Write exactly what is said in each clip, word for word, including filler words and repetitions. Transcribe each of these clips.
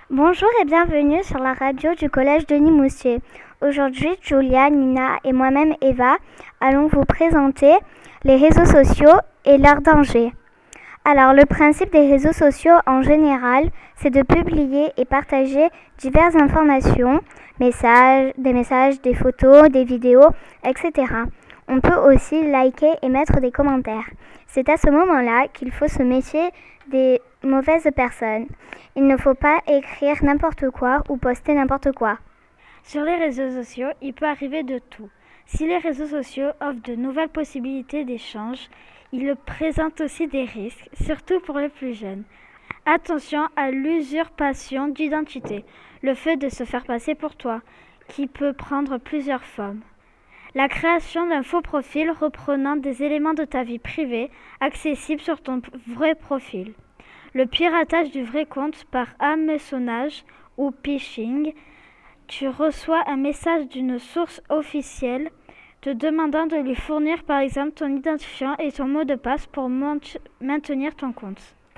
Bonjour et bienvenue sur la radio du collège Denis Moussier. Aujourd'hui, Julia, Nina et moi-même Eva allons vous présenter les réseaux sociaux et leurs dangers. Alors, le principe des réseaux sociaux en général, c'est de publier et partager diverses informations, messages, des messages, des photos, des vidéos, et cetera. On peut aussi liker et mettre des commentaires. C'est à ce moment-là qu'il faut se méfier des mauvaises personnes. Il ne faut pas écrire n'importe quoi ou poster n'importe quoi. Sur les réseaux sociaux, il peut arriver de tout. Si les réseaux sociaux offrent de nouvelles possibilités d'échange, ils présentent aussi des risques, surtout pour les plus jeunes. Attention à l'usurpation d'identité, le fait de se faire passer pour toi, qui peut prendre plusieurs formes. La création d'un faux profil reprenant des éléments de ta vie privée accessibles sur ton vrai profil. Le piratage du vrai compte par hameçonnage ou phishing. Tu reçois un message d'une source officielle te demandant de lui fournir par exemple ton identifiant et ton mot de passe pour maintenir ton compte.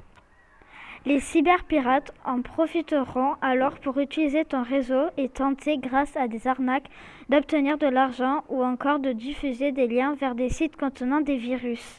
Les cyberpirates en profiteront alors pour utiliser ton réseau et tenter, grâce à des arnaques, d'obtenir de l'argent ou encore de diffuser des liens vers des sites contenant des virus.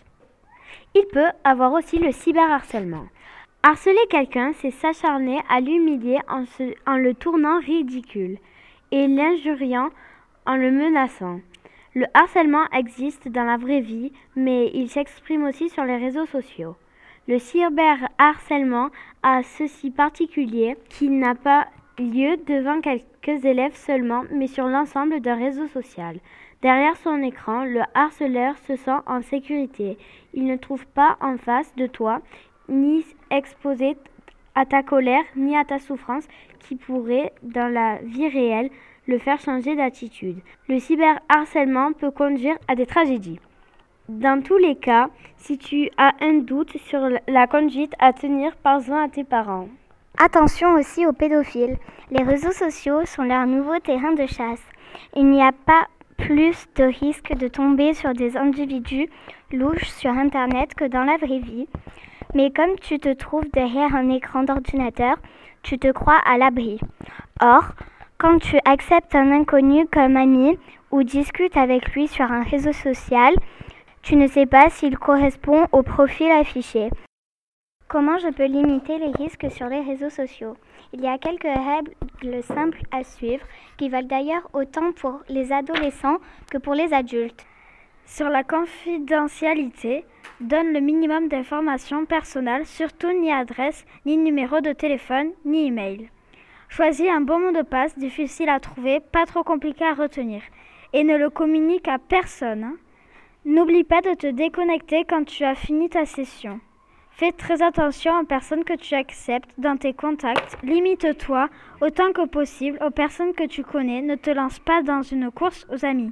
Il peut avoir aussi le cyberharcèlement. Harceler quelqu'un, c'est s'acharner à l'humilier en, se, en le tournant ridicule et l'injuriant en le menaçant. Le harcèlement existe dans la vraie vie, mais il s'exprime aussi sur les réseaux sociaux. Le cyberharcèlement a ceci particulier qu'il n'a pas lieu devant quelques élèves seulement, mais sur l'ensemble d'un réseau social. Derrière son écran, le harceleur se sent en sécurité. Il ne trouve pas en face de toi, ni exposé à ta colère, ni à ta souffrance, qui pourrait, dans la vie réelle, le faire changer d'attitude. Le cyberharcèlement peut conduire à des tragédies. Dans tous les cas, si tu as un doute sur la conduite à tenir, parle-en à tes parents. Attention aussi aux pédophiles. Les réseaux sociaux sont leur nouveau terrain de chasse. Il n'y a pas plus de risque de tomber sur des individus louches sur Internet que dans la vraie vie. Mais comme tu te trouves derrière un écran d'ordinateur, tu te crois à l'abri. Or, quand tu acceptes un inconnu comme ami ou discutes avec lui sur un réseau social, tu ne sais pas s'il correspond au profil affiché. Comment je peux limiter les risques sur les réseaux sociaux ? Il y a quelques règles simples à suivre qui valent d'ailleurs autant pour les adolescents que pour les adultes. Sur la confidentialité, donne le minimum d'informations personnelles, surtout ni adresse, ni numéro de téléphone, ni email. Choisis un bon mot de passe, difficile à trouver, pas trop compliqué à retenir, et ne le communique à personne. Hein. N'oublie pas de te déconnecter quand tu as fini ta session. Fais très attention aux personnes que tu acceptes dans tes contacts. Limite-toi autant que possible aux personnes que tu connais. Ne te lance pas dans une course aux amis.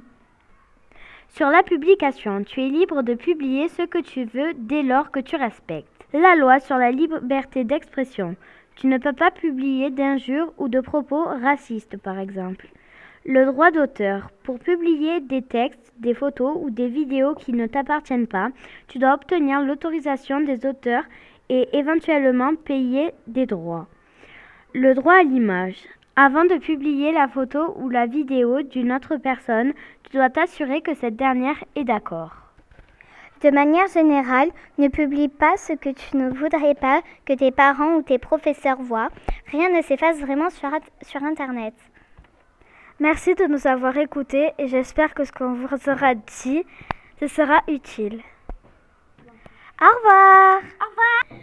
Sur la publication, tu es libre de publier ce que tu veux dès lors que tu respectes la loi sur la liberté d'expression. Tu ne peux pas publier d'injures ou de propos racistes, par exemple. Le droit d'auteur. Pour publier des textes, des photos ou des vidéos qui ne t'appartiennent pas, tu dois obtenir l'autorisation des auteurs et éventuellement payer des droits. Le droit à l'image. Avant de publier la photo ou la vidéo d'une autre personne, tu dois t'assurer que cette dernière est d'accord. De manière générale, ne publie pas ce que tu ne voudrais pas que tes parents ou tes professeurs voient. Rien ne s'efface vraiment sur, sur Internet. Merci de nous avoir écoutés et j'espère que ce qu'on vous aura dit, ce sera utile. Au revoir. Au revoir.